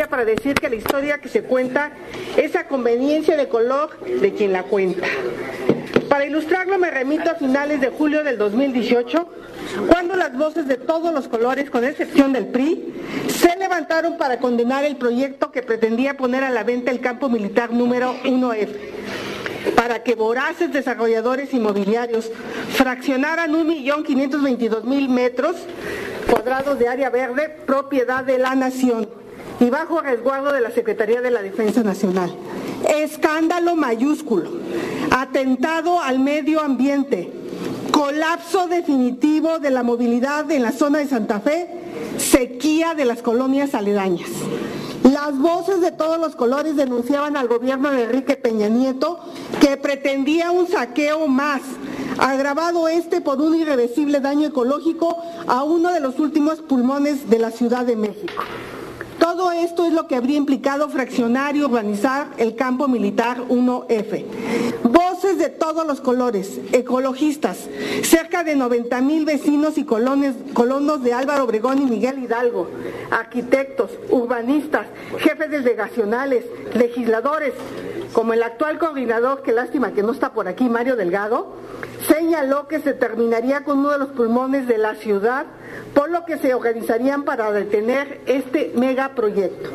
instancia para decir que la historia que se cuenta es a conveniencia de color de quien la cuenta. Para ilustrarlo me remito a finales de julio del 2018, cuando las voces de todos los colores, con excepción del PRI, se levantaron para condenar el proyecto que pretendía poner a la venta el campo militar número 1F, para que voraces desarrolladores inmobiliarios fraccionaran 1.522.000 metros cuadrados de área verde, propiedad de la Nación, y bajo resguardo de la Secretaría de la Defensa Nacional. Escándalo mayúsculo, atentado al medio ambiente, colapso definitivo de la movilidad en la zona de Santa Fe, sequía de las colonias aledañas. Las voces de todos los colores denunciaban al gobierno de Enrique Peña Nieto que pretendía un saqueo más, agravado por un irreversible daño ecológico a uno de los últimos pulmones de la Ciudad de México. Todo esto es lo que habría implicado fraccionar y urbanizar el campo militar 1F. Voces de todos los colores, ecologistas, cerca de 90,000 vecinos y colonos de Álvaro Obregón y Miguel Hidalgo, arquitectos, urbanistas, jefes delegacionales, legisladores, como el actual coordinador, que lástima que no está por aquí, Mario Delgado, señaló que se terminaría con uno de los pulmones de la ciudad, por lo que se organizarían para detener este megaproyecto.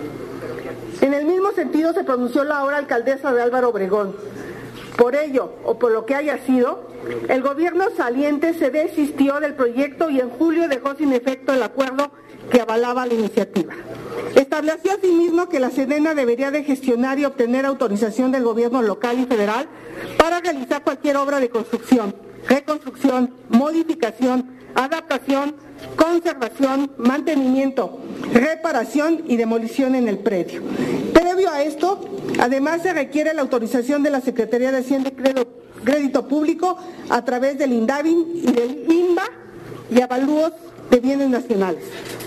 En el mismo sentido se pronunció la ahora alcaldesa de Álvaro Obregón. Por ello, o por lo que haya sido, el gobierno saliente se desistió del proyecto y en julio dejó sin efecto el acuerdo que avalaba la iniciativa. Estableció asimismo que la Sedena debería de gestionar y obtener autorización del gobierno local y federal para realizar cualquier obra de construcción, reconstrucción, modificación, adaptación, conservación, mantenimiento, reparación y demolición en el predio. Previo a esto, además se requiere la autorización de la Secretaría de Hacienda y Crédito Público a través del INDAVIN y del INBA y avalúos de bienes nacionales.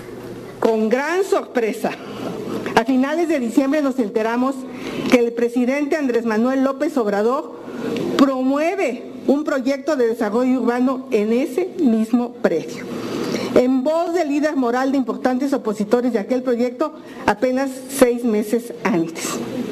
Con gran sorpresa, a finales de diciembre nos enteramos que el presidente Andrés Manuel López Obrador promueve un proyecto de desarrollo urbano en ese mismo predio. En voz del líder moral de importantes opositores de aquel proyecto, apenas 6 meses antes.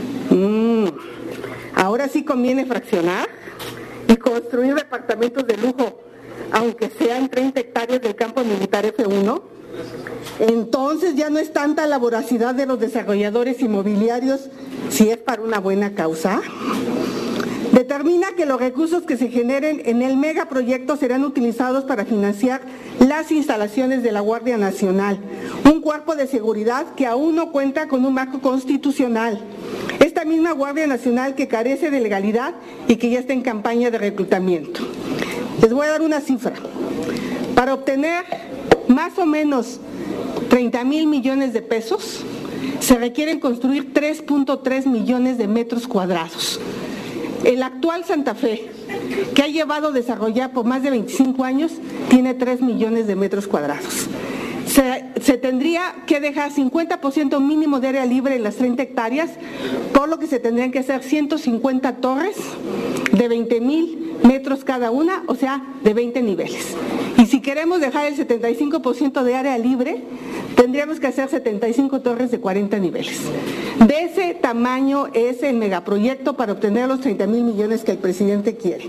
Ahora sí conviene fraccionar y construir departamentos de lujo, aunque sean 30 hectáreas del campo militar F1. Entonces ya no es tanta la voracidad de los desarrolladores inmobiliarios si es para una buena causa. Determina que los recursos que se generen en el megaproyecto serán utilizados para financiar las instalaciones de la Guardia Nacional, un cuerpo de seguridad que aún no cuenta con un marco constitucional. Esta misma Guardia Nacional que carece de legalidad y que ya está en campaña de reclutamiento. Les voy a dar una cifra. Para obtener más o menos 30,000 millones de pesos, se requieren construir 3.3 millones de metros cuadrados. El actual Santa Fe, que ha llevado a desarrollar por más de 25 años, tiene 3 millones de metros cuadrados. Se tendría que dejar 50% mínimo de área libre en las 30 hectáreas, por lo que se tendrían que hacer 150 torres de 20,000 metros cada una, o sea, de 20 niveles. Y si queremos dejar el 75% de área libre, tendríamos que hacer 75 torres de 40 niveles. De ese tamaño es el megaproyecto para obtener los 30,000 millones que el presidente quiere.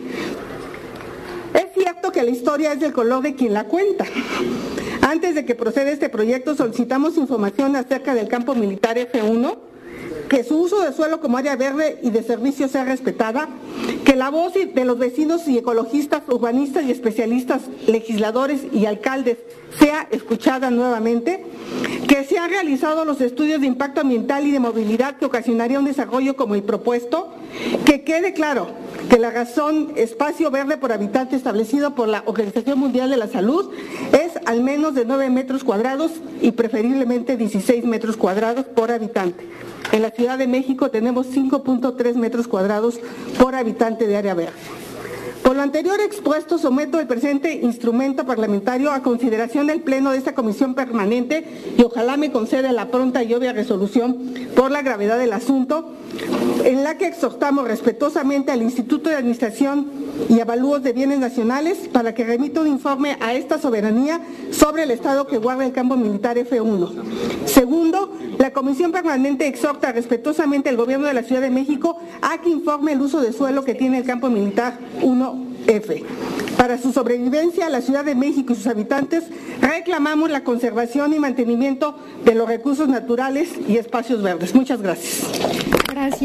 Es cierto que la historia es del color de quien la cuenta. Antes de que proceda este proyecto, solicitamos información acerca del campo militar F1, que su uso de suelo como área verde y de servicio sea respetada, que la voz de los vecinos y ecologistas, urbanistas y especialistas, legisladores y alcaldes sea escuchada nuevamente, que se han realizado los estudios de impacto ambiental y de movilidad que ocasionaría un desarrollo como el propuesto, que quede claro que la razón espacio verde por habitante establecido por la Organización Mundial de la Salud es al menos de 9 metros cuadrados y preferiblemente 16 metros cuadrados por habitante. En la Ciudad de México tenemos 5.3 metros cuadrados por habitante de área verde. Con lo anterior expuesto, someto el presente instrumento parlamentario a consideración del Pleno de esta Comisión Permanente y ojalá me conceda la pronta y obvia resolución por la gravedad del asunto, en la que exhortamos respetuosamente al Instituto de Administración y Avalúos de Bienes Nacionales para que remita un informe a esta soberanía sobre el estado que guarda el campo militar F1. Segundo, la Comisión Permanente exhorta respetuosamente al Gobierno de la Ciudad de México a que informe el uso de suelo que tiene el campo militar 1F. Para su sobrevivencia, la Ciudad de México y sus habitantes reclamamos la conservación y mantenimiento de los recursos naturales y espacios verdes. Muchas gracias. Gracias.